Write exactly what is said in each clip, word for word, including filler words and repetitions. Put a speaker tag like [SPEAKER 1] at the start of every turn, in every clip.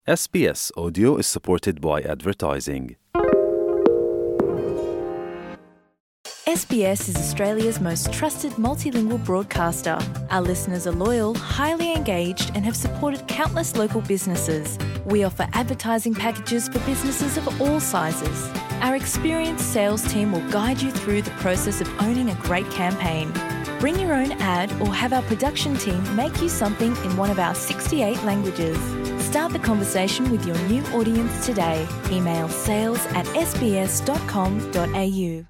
[SPEAKER 1] S B S Audio is supported by advertising.
[SPEAKER 2] S B S is Australia's most trusted multilingual broadcaster. Our listeners are loyal, highly engaged, and have supported countless local businesses. We offer advertising packages for businesses of all sizes. Our experienced sales team will guide you through the process of owning a great campaign. Bring your own ad or have our production team make you something in one of our sixty-eight languages. Start the conversation with your new audience today. Email sales at s b s dot com dot a u.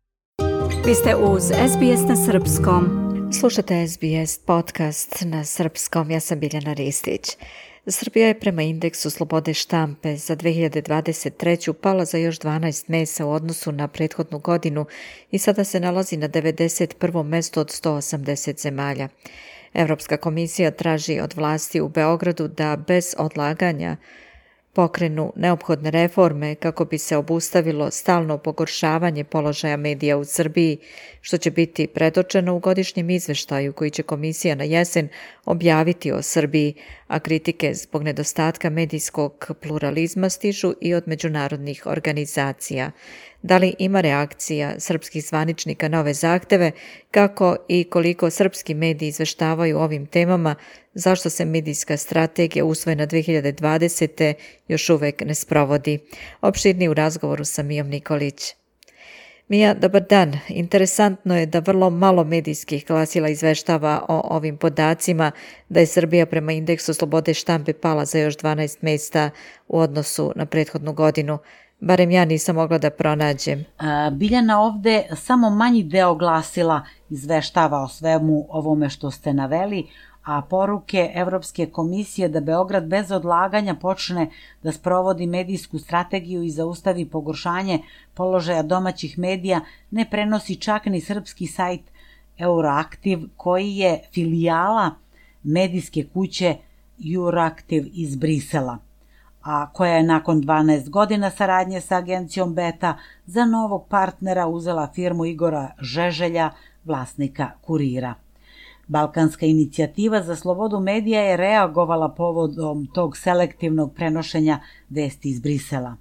[SPEAKER 3] Vi ste uz S B S na srpskom.
[SPEAKER 4] Slušate S B S podcast na srpskom, ja sam Biljana Ristić. Srbija je prema indeksu slobode štampe za dve hiljade dvadeset treću pala za još dvanaest mjesta u odnosu na prethodnu godinu i sada se nalazi na devedeset prvom mestu od sto osamdeset zemalja. Evropska komisija traži od vlasti u Beogradu da bez odlaganja pokrenu neophodne reforme kako bi se obustavilo stalno pogoršavanje položaja medija u Srbiji, što će biti predočeno u godišnjem izveštaju koji će komisija na jesen objaviti o Srbiji, a kritike zbog nedostatka medijskog pluralizma stižu i od međunarodnih organizacija. Da li ima reakcija srpskih zvaničnika na ove zahteve, kako i koliko srpski mediji izveštavaju o ovim temama, zašto se medijska strategija usvojena dve hiljade dvadesete još uvek ne sprovodi? Opširnije u razgovoru sa Mijom Nikolić. Mija, dobar dan. Interesantno je da vrlo malo medijskih glasila izveštava o ovim podacima, da je Srbija prema indeksu slobode štampe pala za još dvanaest mjesta u odnosu na prethodnu godinu. Barem ja nisam mogla da pronađem.
[SPEAKER 5] Biljana, ovde samo manji deo glasila izveštava o svemu ovome što ste naveli, a poruke Evropske komisije da Beograd bez odlaganja počne da sprovodi medijsku strategiju i zaustavi pogoršanje položaja domaćih medija ne prenosi čak ni srpski sajt Euroaktiv, koji je filijala medijske kuće Euraktiv iz Brisela, a koja je nakon dvanaest godina saradnje sa agencijom Beta za novog partnera uzela firmu Igora Žeželja, vlasnika Kurira. Balkanska inicijativa za slobodu medija je reagovala povodom tog selektivnog prenošenja vesti iz Brisela.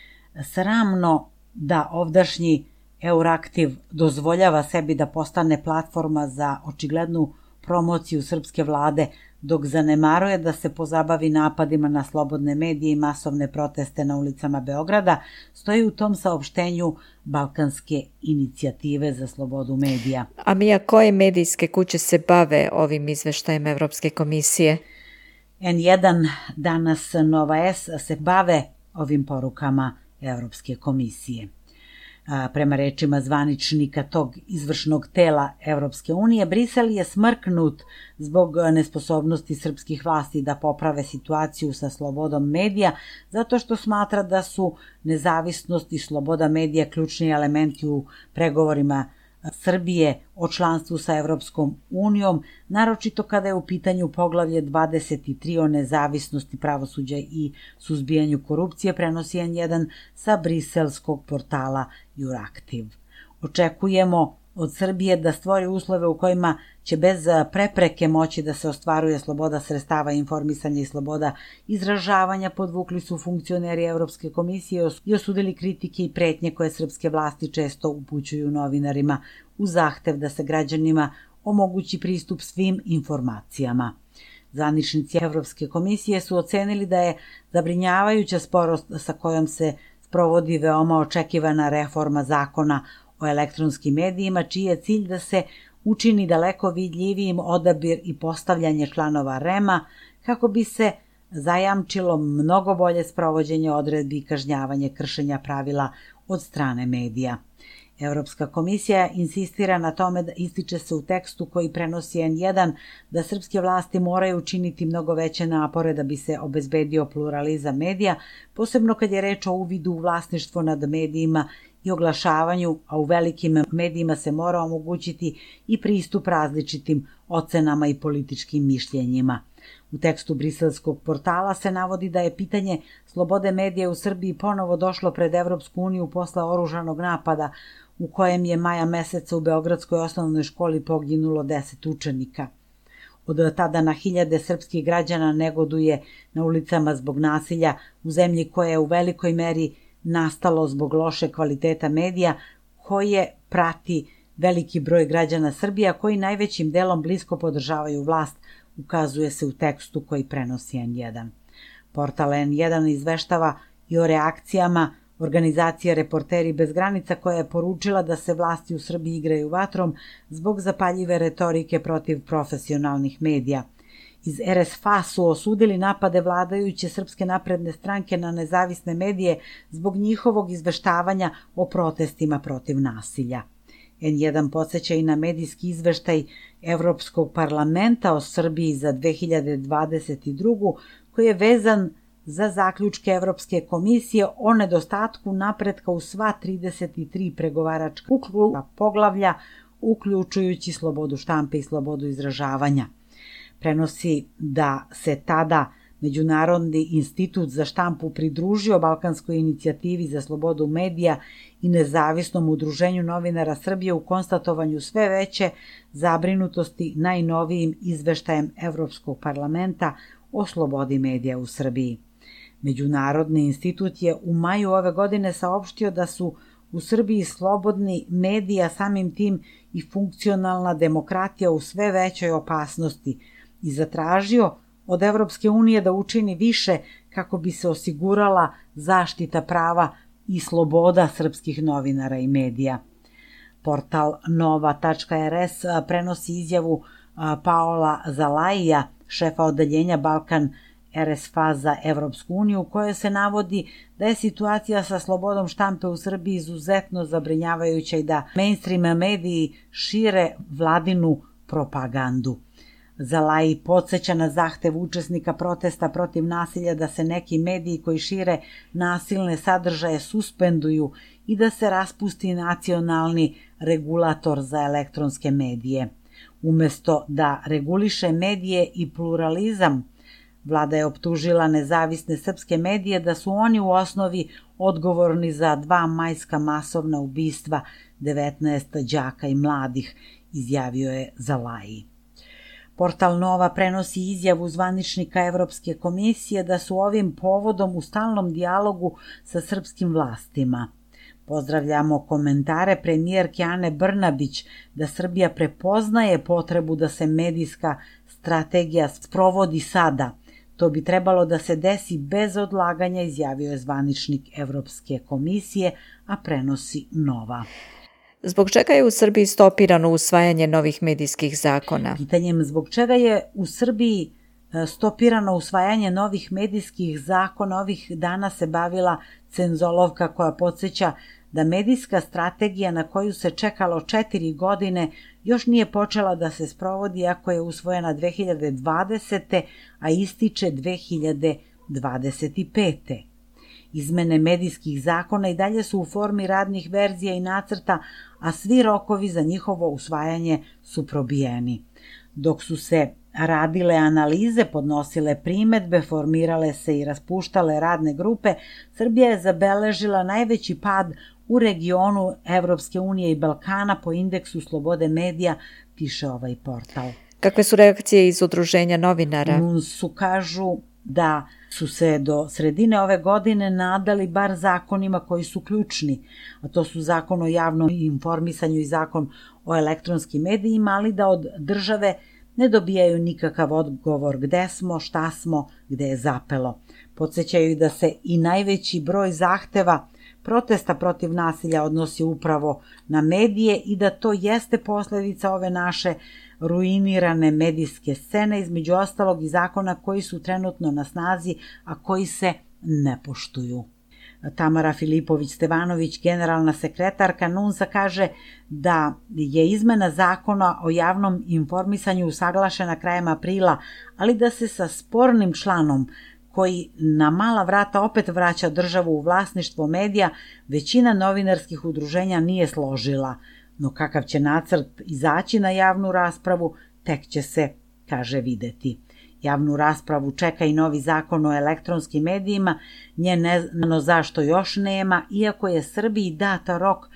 [SPEAKER 5] Sramno da ovdašnji Euraktiv dozvoljava sebi da postane platforma za očiglednu promociju srpske vlade, dok zanemaruje da se pozabavi napadima na slobodne medije i masovne proteste na ulicama Beograda, stoji u tom saopštenju Balkanske inicijative za slobodu medija.
[SPEAKER 4] A Mija, koje medijske kuće se bave ovim izveštajem Evropske komisije?
[SPEAKER 5] en jedan, danas Nova S se bave ovim porukama Evropske komisije. Prema rečima zvaničnika tog izvršnog tela Evropske unije, Brisel je smrknut zbog nesposobnosti srpskih vlasti da poprave situaciju sa slobodom medija, zato što smatra da su nezavisnost i sloboda medija ključni elementi u pregovorima Srbije o članstvu sa Evropskom unijom, naročito kada je u pitanju poglavlje dvadeset tri o nezavisnosti pravosuđa i suzbijanju korupcije, prenosi en jedan sa briselskog portala Euraktiv. Očekujemo od Srbije da stvori uslove u kojima će bez prepreke moći da se ostvaruje sloboda sredstava informisanja i sloboda izražavanja, podvukli su funkcioneri Evropske komisije i osudili kritike i pretnje koje srpske vlasti često upućuju novinarima u zahtev da se građanima omogući pristup svim informacijama. Zvaničnici Evropske komisije su ocenili da je zabrinjavajuća sporost sa kojom se sprovodi veoma očekivana reforma zakona o elektronskim medijima, čiji je cilj da se učini daleko vidljivijim odabir i postavljanje članova REM-a kako bi se zajamčilo mnogo bolje sprovođenje odredbi i kažnjavanje kršenja pravila od strane medija. Evropska komisija insistira na tome da ističe se u tekstu koji prenosi en jedan da srpske vlasti moraju učiniti mnogo veće napore da bi se obezbedio pluralizam medija, posebno kad je reč o uvidu u vlasništvo nad medijima i oglašavanju, a u velikim medijima se mora omogućiti i pristup različitim ocenama i političkim mišljenjima. U tekstu briselskog portala se navodi da je pitanje slobode medija u Srbiji ponovo došlo pred Evropsku uniju posle oružanog napada u kojem je maja meseca u Beogradskoj osnovnoj školi poginulo deset učenika. Od tada na hiljade srpskih građana negoduje na ulicama zbog nasilja u zemlji koja je u velikoj meri nastalo zbog loše kvaliteta medija koje prati veliki broj građana Srbije, koji najvećim delom blisko podržavaju vlast, ukazuje se u tekstu koji prenosi en jedan. Portal en jedan izveštava i o reakcijama organizacije Reporteri bez granica, koja je poručila da se vlasti u Srbiji igraju vatrom zbog zapaljive retorike protiv profesionalnih medija. Iz er es ef a su osudili napade vladajuće Srpske napredne stranke na nezavisne medije zbog njihovog izveštavanja o protestima protiv nasilja. en jedan podsjeća i na medijski izveštaj Evropskog parlamenta o Srbiji za dve hiljade dvadeset drugu. koji je vezan za zaključke Evropske komisije o nedostatku napretka u sva trideset tri pregovaračka poglavlja, uključujući slobodu štampe i slobodu izražavanja. Prenosi da se tada Međunarodni institut za štampu pridružio Balkanskoj inicijativi za slobodu medija i nezavisnom udruženju novinara Srbije u konstatovanju sve veće zabrinutosti najnovijim izveštajem Evropskog parlamenta o slobodi medija u Srbiji. Međunarodni institut je u maju ove godine saopštio da su u Srbiji slobodni mediji, a samim tim i funkcionalna demokratija u sve većoj opasnosti i zatražio od Evropske unije da učini više kako bi se osigurala zaštita prava i sloboda srpskih novinara i medija. Portal nova tačka er es prenosi izjavu Paola Zalaija, šefa odeljenja Balkan er es ef a za Evropsku uniju, u kojoj se navodi da je situacija sa slobodom štampe u Srbiji izuzetno zabrinjavajuća i da mainstream mediji šire vladinu propagandu. Zalaji podsjeća na zahtev učesnika protesta protiv nasilja da se neki mediji koji šire nasilne sadržaje suspenduju i da se raspusti nacionalni regulator za elektronske medije. Umesto da reguliše medije i pluralizam, vlada je optužila nezavisne srpske medije da su oni u osnovi odgovorni za dva majska masovna ubistva devetnaest đaka i mladih, izjavio je Zalaji. Portal Nova prenosi izjavu zvaničnika Evropske komisije da su ovim povodom u stalnom dijalogu sa srpskim vlastima. Pozdravljamo komentare premijerke Ane Brnabić da Srbija prepoznaje potrebu da se medijska strategija sprovodi sada. To bi trebalo da se desi bez odlaganja, izjavio je zvaničnik Evropske komisije, a prenosi Nova.
[SPEAKER 4] Zbog čega je u Srbiji stopirano usvajanje novih medijskih zakona?
[SPEAKER 5] Pitanjem zbog čega je u Srbiji stopirano usvajanje novih medijskih zakona ovih dana se bavila Cenzolovka, koja podsjeća da medijska strategija na koju se čekalo četiri godine još nije počela da se sprovodi, iako je usvojena dve hiljade dvadesete. a ističe dve hiljade dvadeset pete. Izmene medijskih zakona i dalje su u formi radnih verzija i nacrta, a svi rokovi za njihovo usvajanje su probijeni. Dok su se radile analize, podnosile primedbe, formirale se i raspuštale radne grupe, Srbija je zabeležila najveći pad u regionu Evropske unije i Balkana po indeksu slobode medija, piše ovaj portal.
[SPEAKER 4] Kakve su reakcije iz udruženja novinara?
[SPEAKER 5] Su kažu da su se do sredine ove godine nadali bar zakonima koji su ključni, a to su zakon o javnom informisanju i zakon o elektronskim medijima, ali da od države ne dobijaju nikakav odgovor gde smo, šta smo, gde je zapelo. Podsjećaju da se i najveći broj zahteva protesta protiv nasilja odnosi upravo na medije i da to jeste posledica ove naše ruinirane medijske scene, između ostalog i zakona koji su trenutno na snazi, a koji se ne poštuju. Tamara Filipović-Stevanović, generalna sekretarka NUNS-a, kaže da je izmena zakona o javnom informisanju usaglašena krajem aprila, ali da se sa spornim članom koji na mala vrata opet vraća državu u vlasništvo medija, većina novinarskih udruženja nije složila. No kakav će nacrt izaći na javnu raspravu, tek će se, kaže, videti. Javnu raspravu čeka i novi zakon o elektronskim medijima, nje ne znamo zašto još nema, iako je Srbiji data rok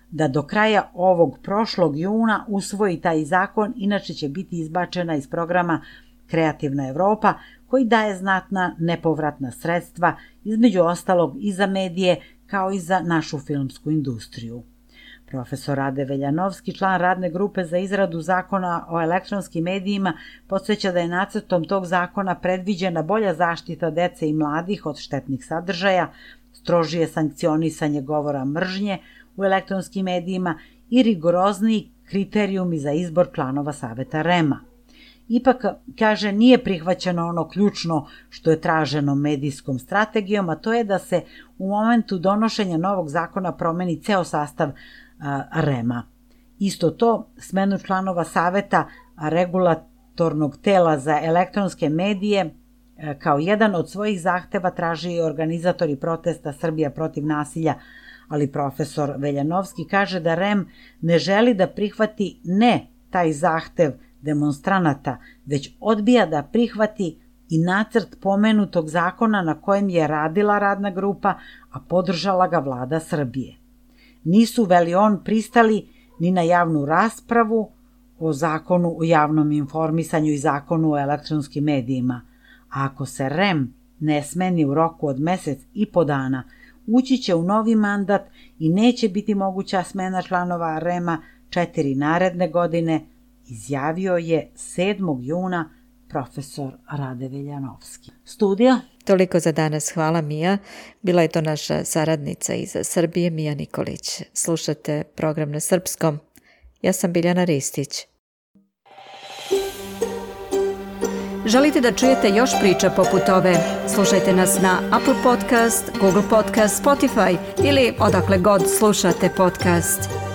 [SPEAKER 5] da do kraja ovog prošlog juna usvoji taj zakon, inače će biti izbačena iz programa Kreativna Evropa, koji daje znatna nepovratna sredstva, između ostalog i za medije, kao i za našu filmsku industriju. Profesor Rade Veljanovski, član radne grupe za izradu zakona o elektronskim medijima, podsjeća da je nacrtom tog zakona predviđena bolja zaštita dece i mladih od štetnih sadržaja, strožije sankcionisanje govora mržnje u elektronskim medijima i rigorozniji kriterijumi za izbor članova Saveta REM-a. Ipak, kaže, nije prihvaćeno ono ključno što je traženo medijskom strategijom, a to je da se u momentu donošenja novog zakona promeni ceo sastav REM-a. Isto to, smenu članova Saveta regulatornog tela za elektronske medije kao jedan od svojih zahteva traži i organizatori protesta Srbija protiv nasilja, ali profesor Veljanovski kaže da REM ne želi da prihvati ne taj zahtev demonstranata, već odbija da prihvati i nacrt pomenutog zakona na kojem je radila radna grupa, a podržala ga vlada Srbije. Nisu, veli on, pristali ni na javnu raspravu o zakonu o javnom informisanju i zakonu o elektronskim medijima, a ako se REM ne smeni u roku od mesec i po dana, ući će u novi mandat i neće biti moguća smena članova REM-a četiri naredne godine, izjavio je sedmog juna profesor Rade Veljanovski. Studio?
[SPEAKER 4] Toliko za danas. Hvala, Mija. Bila je to naša saradnica iz Srbije, Mija Nikolić. Slušate program na srpskom. Ja sam Biljana Ristić.
[SPEAKER 3] Želite da čujete još priča poput ove? Slušajte nas na Apple Podcast, Google Podcast, Spotify ili odakle god slušate podcast.